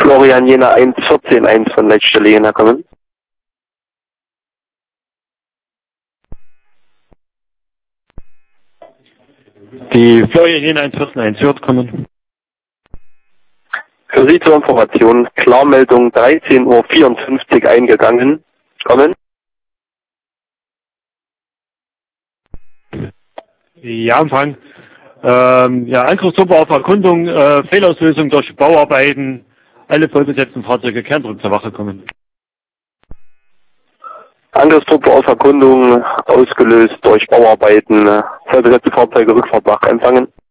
Florian Jena 114.1 von Leitstelle Jena kommen. Die Florian Jena 114.1 hört kommen. Für Sie zur Information, Klarmeldung 13:54 Uhr eingegangen. Kommen. Ja, Empfang. Ja, Angriffstruppe auf Erkundung, Fehlauslösung durch Bauarbeiten, alle vollbesetzten Fahrzeuge Kerndruck zur Wache kommen. Angriffstruppe auf Erkundung, ausgelöst durch Bauarbeiten, vollbesetzte Fahrzeuge Rückfahrt wach empfangen.